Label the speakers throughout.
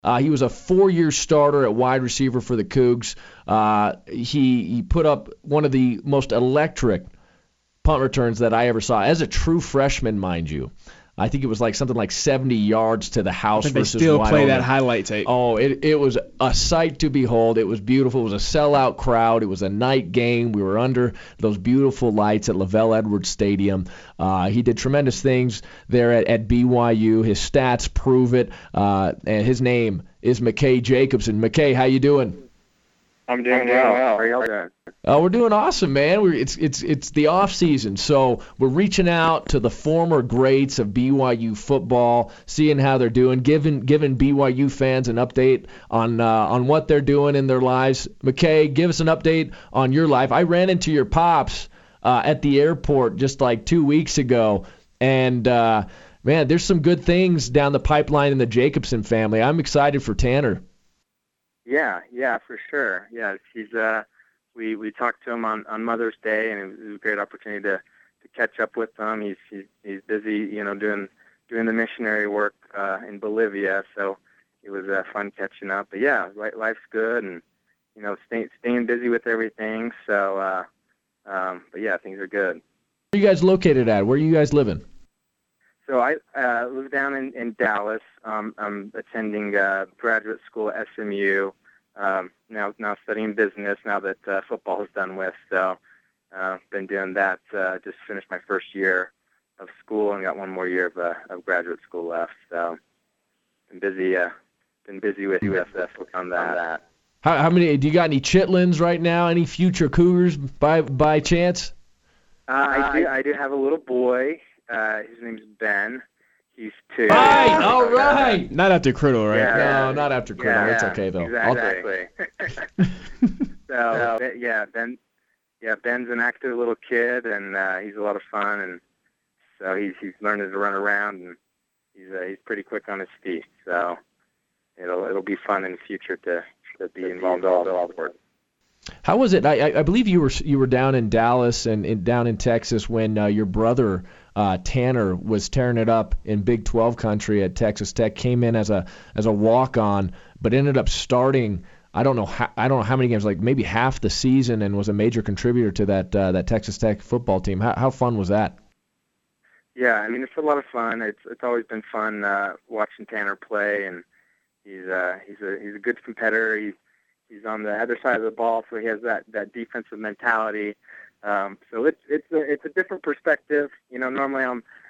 Speaker 1: He was a 4-year starter at wide receiver for the Cougs. He put up one of the most electric punt returns that I ever saw, as a true freshman, mind you. I think it was like something like 70 yards to the house versus
Speaker 2: they still
Speaker 1: Wyoming.
Speaker 2: play that highlight tape.
Speaker 1: Oh, it was a sight to behold. It was beautiful. It was a sellout crowd. It was a night game. We were under those beautiful lights at LaVell Edwards Stadium. He did tremendous things there at BYU. His stats prove it. And his name is McKay Jacobson. McKay, how you doing?
Speaker 3: I'm doing well. How are y'all doing?
Speaker 1: We're doing awesome, man. It's the off season, so we're reaching out to the former greats of BYU football, seeing how they're doing, giving BYU fans an update on what they're doing in their lives. McKay, give us an update on your life. I ran into your pops at the airport just like 2 weeks ago, and man, there's some good things down the pipeline in the Jacobson family. I'm excited for Tanner.
Speaker 3: Yeah, for sure. Yeah, we talked to him on Mother's Day, and it was a great opportunity to catch up with him. He's busy, doing the missionary work in Bolivia, so it was fun catching up. But yeah, life's good, and staying busy with everything. So, but yeah, things are good.
Speaker 1: Where are you guys located at? Where are you guys living?
Speaker 3: So I live down in Dallas. I'm attending graduate school at SMU. Now studying business now that football is done with. So been doing that. Just finished my first year of school and got one more year of graduate school left. So been busy with USF on that.
Speaker 1: How many? Do you got any chitlins right now? Any future Cougars by chance?
Speaker 3: I do have a little boy. His name's Ben. He's 2.
Speaker 1: Right, all right.
Speaker 2: Not after Criddle, right?
Speaker 3: Yeah.
Speaker 1: No, not after Criddle.
Speaker 3: Yeah,
Speaker 1: It's okay though.
Speaker 3: Exactly. Ben's an active little kid, and he's a lot of fun, and so he's learning to run around, and he's pretty quick on his feet. So it'll be fun in the future to be involved in all the sports.
Speaker 1: How was it? I believe you were down in Dallas and down in Texas when your brother Tanner was tearing it up in Big 12 country at Texas Tech. Came in as a walk-on, but ended up starting. I don't know how many games, like maybe half the season, and was a major contributor to that Texas Tech football team. How fun was that?
Speaker 3: Yeah, I mean, it's a lot of fun. It's always been fun watching Tanner play, and he's a good competitor. He's on the other side of the ball, so he has that defensive mentality. So it's a different perspective. Normally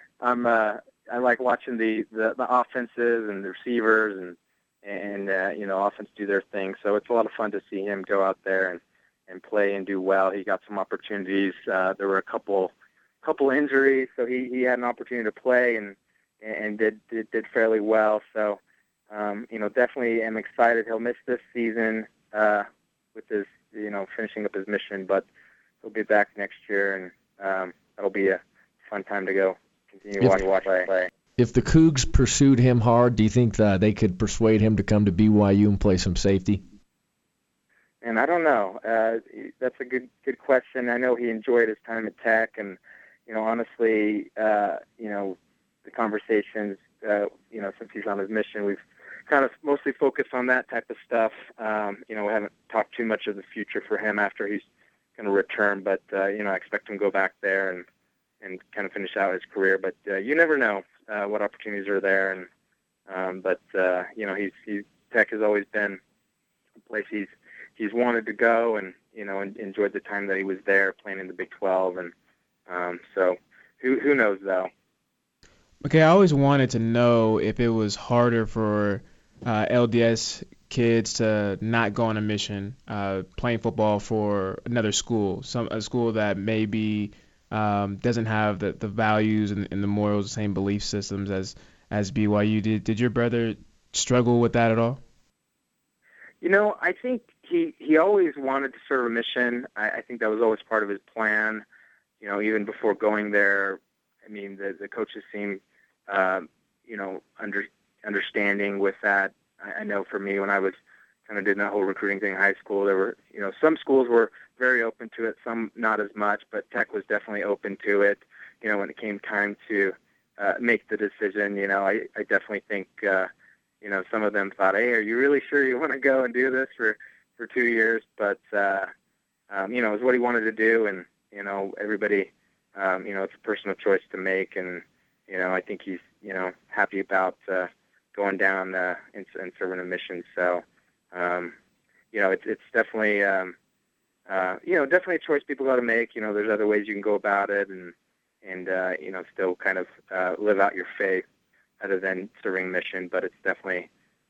Speaker 3: I like watching the offenses and the receivers and offense do their thing. So it's a lot of fun to see him go out there and play and do well. He got some opportunities. There were a couple injuries, so he had an opportunity to play and did fairly well. So definitely am excited. He'll miss this season with his finishing up his mission, but he'll be back next year, and that'll be a fun time to go continue watch play.
Speaker 1: If the Cougs pursued him hard, do you think that they could persuade him to come to BYU and play some safety?
Speaker 3: And I don't know. That's a good question. I know he enjoyed his time at Tech, and honestly, the conversations, since he's on his mission, we've kind of mostly focused on that type of stuff. We haven't talked too much of the future for him after he's going to return, but I expect him to go back there and kind of finish out his career. But you never know what opportunities are there, and Tech has always been a place he's wanted to go, and and enjoyed the time that he was there playing in the Big 12, and so who knows though.
Speaker 2: Okay, I always wanted to know if it was harder for LDS kids to not go on a mission, playing football for another school, a school that maybe doesn't have the values and the morals, the same belief systems as BYU. Did your brother struggle with that at all?
Speaker 3: I think he always wanted to serve a mission. I think that was always part of his plan. Even before going there, I mean, the coaches seemed, understanding with that. I know for me, when I was kind of doing that whole recruiting thing in high school, there were, some schools were very open to it, some not as much, but Tech was definitely open to it. When it came time to make the decision, I definitely think, some of them thought, hey, are you really sure you want to go and do this for 2 years? But, it was what he wanted to do, and, everybody, it's a personal choice to make, and, I think he's, happy about going down and serving a mission. So, it's definitely, definitely a choice people got to make. There's other ways you can go about it, and still kind of live out your faith other than serving a mission. But it's definitely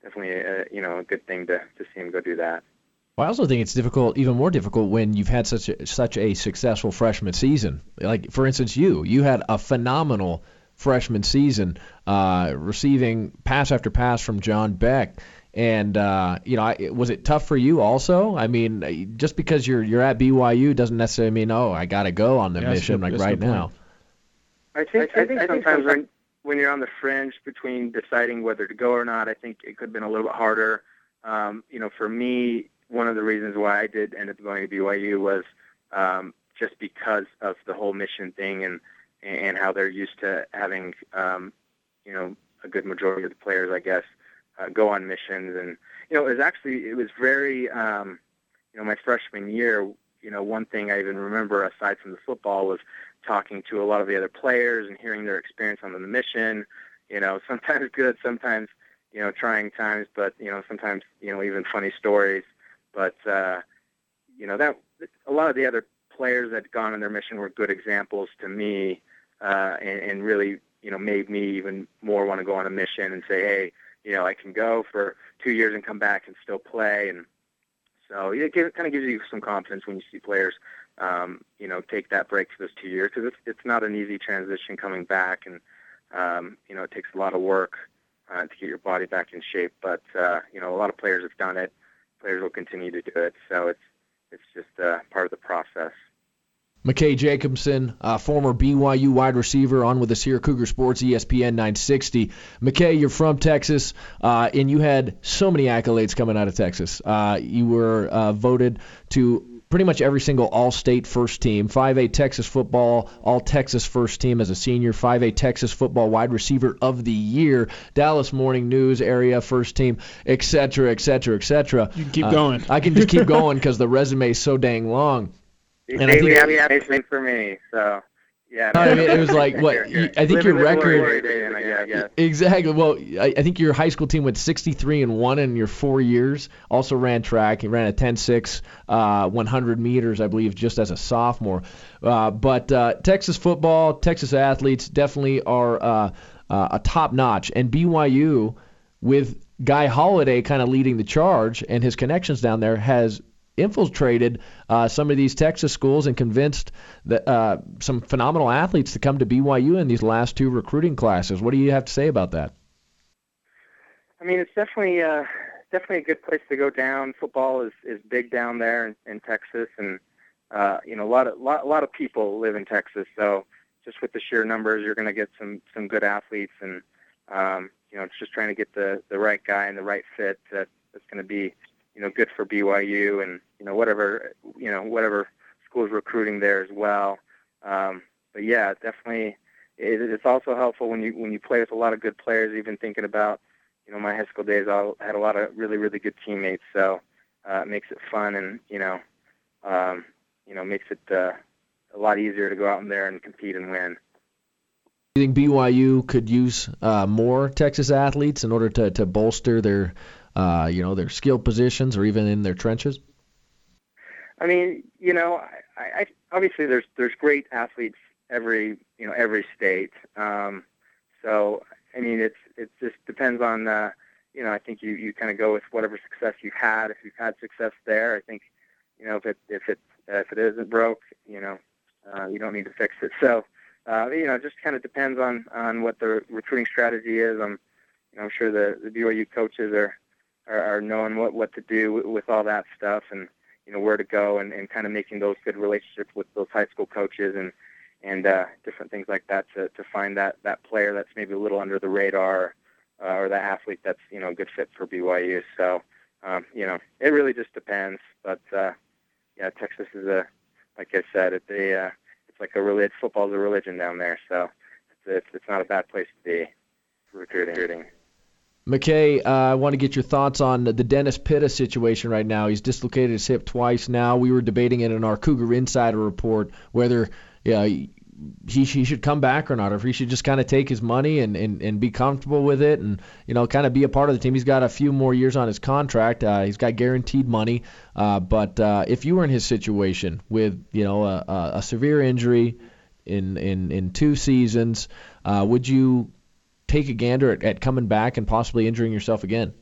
Speaker 3: a good thing to see him go do that.
Speaker 1: Well, I also think it's difficult, even more difficult, when you've had such a successful freshman season. Like, for instance, you had a phenomenal freshman season, receiving pass after pass from John Beck. And was it tough for you also? I mean, just because you're at BYU doesn't necessarily mean, I got to go on the mission right now.
Speaker 3: I think sometimes when you're on the fringe between deciding whether to go or not, I think it could have been a little bit harder. For me, one of the reasons why I did end up going to BYU was just because of the whole mission thing and how they're used to having, a good majority of the players, I guess, go on missions. And, it was very, my freshman year, one thing I even remember aside from the football was talking to a lot of the other players and hearing their experience on the mission, sometimes good, sometimes, trying times, but, sometimes, even funny stories. But, that a lot of the other players that had gone on their mission were good examples to me, and really, made me even more want to go on a mission and say, hey, I can go for 2 years and come back and still play. And so it kind of gives you some confidence when you see players, take that break for those 2 years, because it's not an easy transition coming back. And, it takes a lot of work to get your body back in shape. But, a lot of players have done it. Players will continue to do it. So it's just part of the process.
Speaker 1: McKay Jacobson, former BYU wide receiver, on with us here, Cougar Sports, ESPN 960. McKay, you're from Texas, and you had so many accolades coming out of Texas. You were voted to pretty much every single All-State first team, 5A Texas football, All-Texas first team as a senior, 5A Texas football wide receiver of the year, Dallas Morning News area first team, et cetera, et cetera, et cetera.
Speaker 2: You can keep going.
Speaker 1: I can just keep going because the resume is so dang long.
Speaker 3: And I think amazing for me, so yeah.
Speaker 1: I mean, it was like what? I think your record. Exactly. Well, I think your high school team went 63-1 in your 4 years. Also ran track. You ran a 10.6, 100 meters, I believe, just as a sophomore. But Texas football, Texas athletes definitely are a top notch, and BYU, with Guy Holiday kind of leading the charge and his connections down there, has infiltrated some of these Texas schools and convinced that, some phenomenal athletes to come to BYU in these last two recruiting classes. What do you have to say about that?
Speaker 3: I mean, it's definitely a good place to go down. Football is big down there in Texas, and a lot of people live in Texas. So just with the sheer numbers, you're going to get some good athletes, and it's just trying to get the right guy and the right fit that's going to be good for BYU and whatever school's recruiting there as well. But yeah, definitely, it's also helpful when you play with a lot of good players. Even thinking about my high school days, I had a lot of really, really good teammates. So it makes it fun, and makes it a lot easier to go out in there and compete and win.
Speaker 1: Do you think BYU could use more Texas athletes in order to bolster their their skill positions or even in their trenches?
Speaker 3: I mean, I obviously there's great athletes every state. So I mean, it just depends on I think you kind of go with whatever success you've had. If you've had success there, I think if it isn't broke, you don't need to fix it. So it just kind of depends on what the recruiting strategy is. I'm sure the BYU coaches are knowing what to do with all that stuff, and where to go, and kind of making those good relationships with those high school coaches and different things like that to find that player that's maybe a little under the radar, or that athlete that's a good fit for BYU. So it really just depends. But Texas is like I said, it's like a religion. Football's a religion down there, so it's not a bad place to be for recruiting.
Speaker 1: McKay, I want to get your thoughts on the Dennis Pitta situation right now. He's dislocated his hip twice now. We were debating it in our Cougar Insider report whether he should come back or not, or if he should just kind of take his money and be comfortable with it and, kind of be a part of the team. He's got a few more years on his contract. He's got guaranteed money. But if you were in his situation with, a severe injury in 2 seasons, would you take a gander at coming back and possibly injuring yourself again?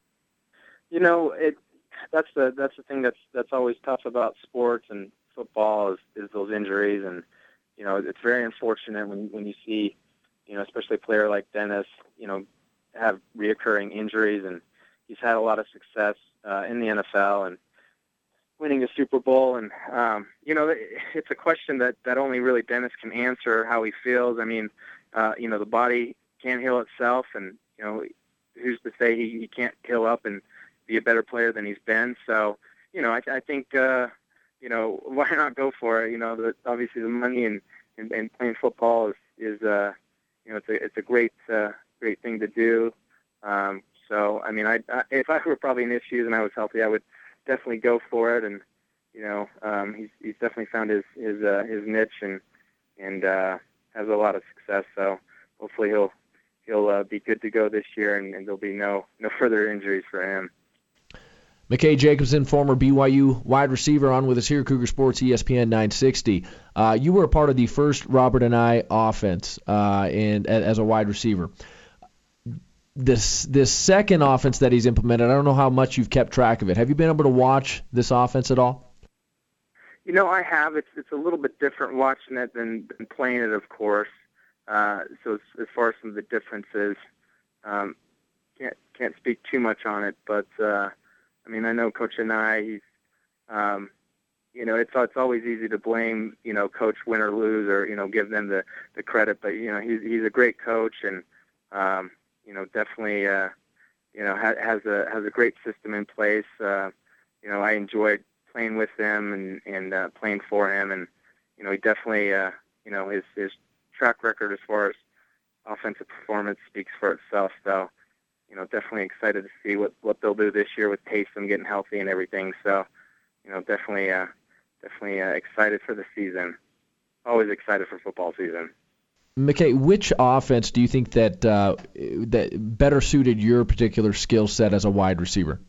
Speaker 3: That's the thing that's always tough about sports and football is those injuries, and it's very unfortunate when you see, especially a player like Dennis, have reoccurring injuries, and he's had a lot of success in the NFL and winning a Super Bowl, and it's a question that only really Dennis can answer how he feels. I mean, the body can't heal itself, and who's to say he can't heal up and be a better player than he's been? So, I think why not go for it? Obviously the money and playing football is it's a great thing to do. So I mean, if I were probably in issues and I was healthy, I would definitely go for it. And he's definitely found his niche and has a lot of success. So hopefully he'll be good to go this year, and there'll be no further injuries for him.
Speaker 1: McKay Jacobson, former BYU wide receiver, on with us here, Cougar Sports, ESPN 960. You were a part of the first Robert and I offense, and as a wide receiver. This second offense that he's implemented, I don't know how much you've kept track of it. Have you been able to watch this offense at all?
Speaker 3: I have. It's a little bit different watching it than playing it, of course. So as far as some of the differences, can't speak too much on it, but I mean, I know Coach Anai, he's, it's always easy to blame, Coach win or lose, or, give them the credit, but, he's a great coach, and, definitely, has a great system in place. I enjoyed playing with him and playing for him, and, he definitely, his track record as far as offensive performance speaks for itself. So, definitely excited to see what they'll do this year with Taysom getting healthy and everything. So, definitely excited for the season. Always excited for football season.
Speaker 1: McKay, which offense do you think that better suited your particular skill set as a wide receiver?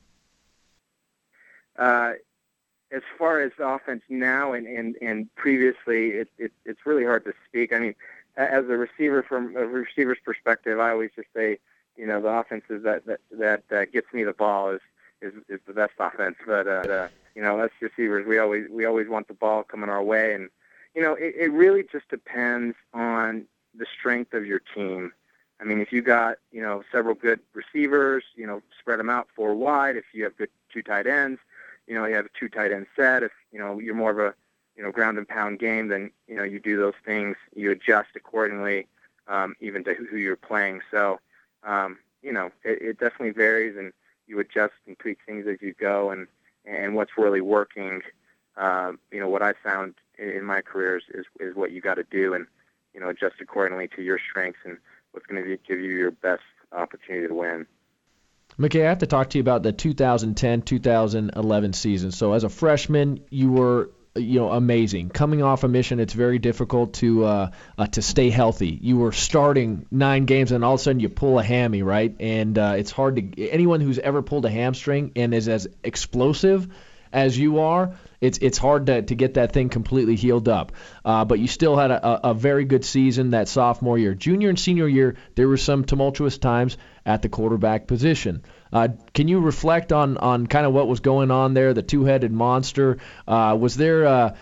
Speaker 3: As far as offense now and previously, it's really hard to speak. I mean, as a receiver, from a receiver's perspective, I always just say, the offenses that gets me the ball is the best offense. But us receivers, we always want the ball coming our way, and it really just depends on the strength of your team. I mean, if you got several good receivers, spread them out 4 wide. If you have good 2 tight ends, you have a 2 tight end set. If you're more of a ground and pound game, then you do those things. You adjust accordingly, even to who you're playing. So. It definitely varies, and you adjust and tweak things as you go, and what's really working, what I found in my career is what you got to do, and, adjust accordingly to your strengths and what's going to give you your best opportunity to win.
Speaker 1: McKay, I have to talk to you about the 2010-2011 season. So as a freshman, you were amazing. Coming off a mission, it's very difficult to stay healthy. You were starting 9 games, and all of a sudden you pull a hammy, right? And it's hard to anyone who's ever pulled a hamstring and is as explosive as you are, it's hard to get that thing completely healed up. But you still had a very good season that sophomore year. Junior and senior year, there were some tumultuous times at the quarterback position. Can you reflect on kind of what was going on there, the two-headed monster? Was there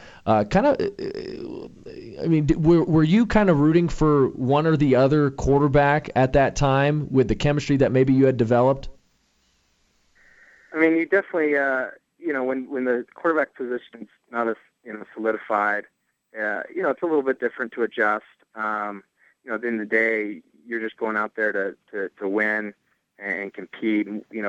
Speaker 1: were you kind of rooting for one or the other quarterback at that time with the chemistry that maybe you had developed?
Speaker 3: I mean, you definitely, when the quarterback position's not as, solidified, it's a little bit different to adjust. At the end of the day, you're just going out there to win and compete. They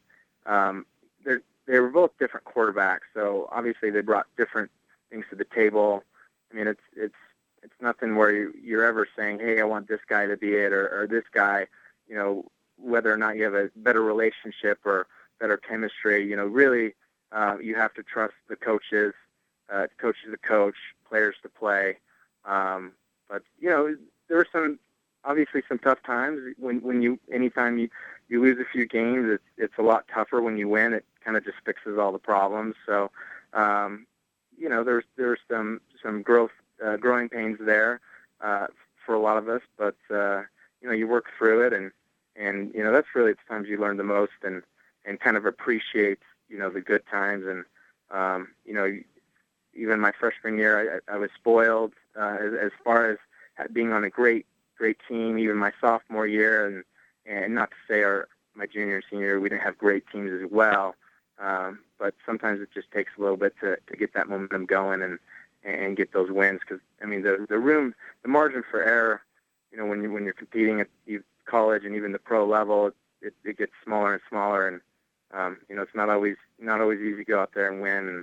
Speaker 3: were both different quarterbacks, so obviously they brought different things to the table. I mean, it's nothing where you're ever saying, hey, I want this guy to be it, or this guy, whether or not you have a better relationship or better chemistry. Really, you have to trust the coaches, coaches to coach, players to play. But there were obviously some tough times anytime you lose a few games. It's a lot tougher when you win. It kind of just fixes all the problems. So, there's some growing pains there for a lot of us, but you work through it, and that's really the times you learn the most and kind of appreciate the good times. And even my freshman year, I was spoiled as far as being on a great team. Even my sophomore year, and not to say my junior and senior year, we didn't have great teams as well. But sometimes it just takes a little bit to get that momentum going and get those wins. Because the margin for error, when you're competing at college and even the pro level, it gets smaller and smaller. And it's not always easy to go out there and win.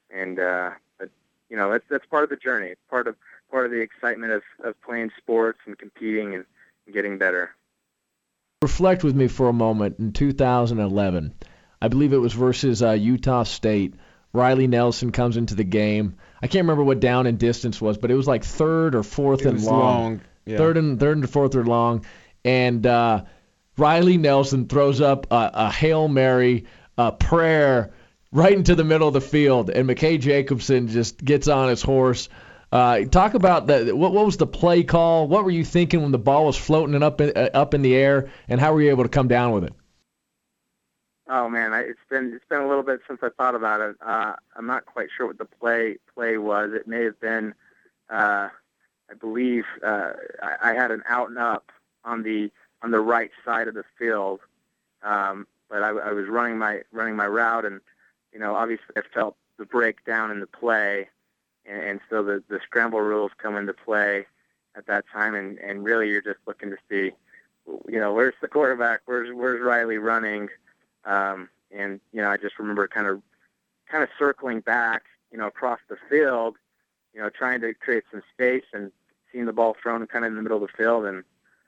Speaker 3: But that's part of the journey. It's part of the excitement of playing sports and competing and getting better.
Speaker 1: Reflect with me for a moment. In 2011, I believe it was versus Utah State, Riley Nelson comes into the game. I can't remember what down and distance was, but it was like third or fourth and long.
Speaker 2: Yeah.
Speaker 1: Third and fourth or long. And Riley Nelson throws up a Hail Mary, a prayer right into the middle of the field, and McKay Jacobson just gets on his horse. Talk about that. What was the play call? What were you thinking when the ball was floating and up in the air, and how were you able to come down with it?
Speaker 3: Oh man, it's been a little bit since I thought about it. I'm not quite sure what the play was. It may have been, I believe, I had an out and up on the right side of the field, but I was running my route, and obviously I felt the breakdown in the play, and so the scramble rules come into play at that time, and really you're just looking to see, where's the quarterback, where's Riley running. And I just remember kind of circling back, across the field, trying to create some space and seeing the ball thrown kind of in the middle of the field. And,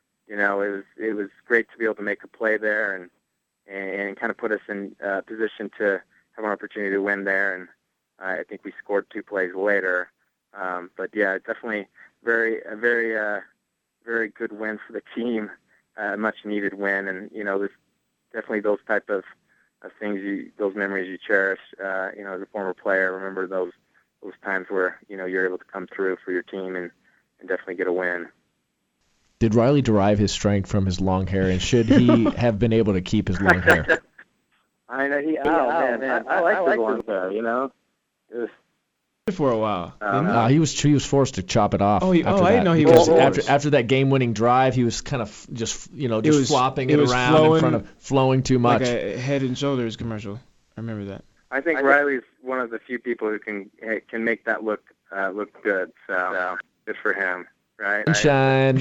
Speaker 3: it was great to be able to make a play there and kind of put us in position to have an opportunity to win there. And I think we scored 2 plays later. But yeah, definitely a very good win for the team, much needed win. And, there's definitely those type of things, those memories you cherish. As a former player, remember those times where you're able to come through for your team and definitely get a win.
Speaker 1: Did Riley derive his strength from his long hair, and should he have been able to keep his long hair?
Speaker 3: I know man. I like his long hair. It was
Speaker 2: for a while.
Speaker 1: He was forced to chop it off.
Speaker 2: I didn't know he was
Speaker 1: after that game-winning drive. He was kind of just flopping it around
Speaker 2: flowing,
Speaker 1: in front of flowing too much.
Speaker 2: Like a Head and Shoulders commercial. I remember that.
Speaker 3: I think Riley's one of the few people who can make that look good. So good for him, right?
Speaker 1: Sunshine.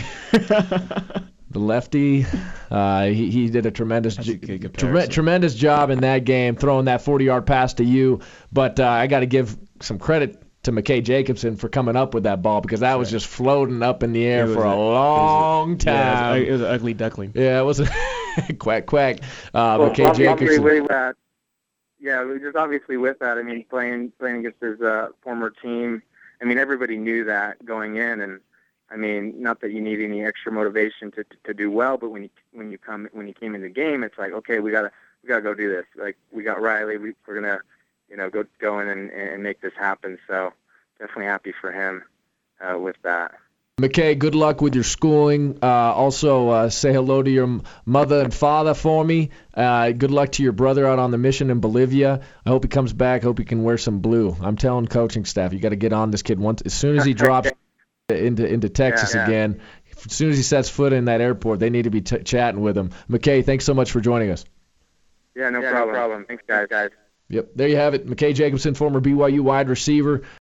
Speaker 1: The lefty, he did a tremendous job in that game, throwing that 40-yard pass to you. But I got to give some credit to McKay Jacobson for coming up with that ball, because that was just floating up in the air for a long time.
Speaker 2: It was an ugly duckling.
Speaker 1: Yeah, it was a quack. McKay Jacobson.
Speaker 3: We're just obviously with that. I mean, playing against his former team. I mean, everybody knew that going in, and I mean, not that you need any extra motivation to do well, but when you came in the game, it's like, okay, we gotta go do this. Like, we got Riley, we're gonna go in and make this happen. So definitely happy for him with that.
Speaker 1: McKay, good luck with your schooling. Also, say hello to your mother and father for me. Good luck to your brother out on the mission in Bolivia. I hope he comes back. I hope he can wear some blue. I'm telling coaching staff, you got to get on this kid as soon as he drops into Texas again. As soon as he sets foot in that airport, they need to be chatting with him. McKay, thanks so much for joining us.
Speaker 3: Yeah, no problem. Thanks, guys.
Speaker 1: Yep, there you have it. McKay Jacobson, former BYU wide receiver.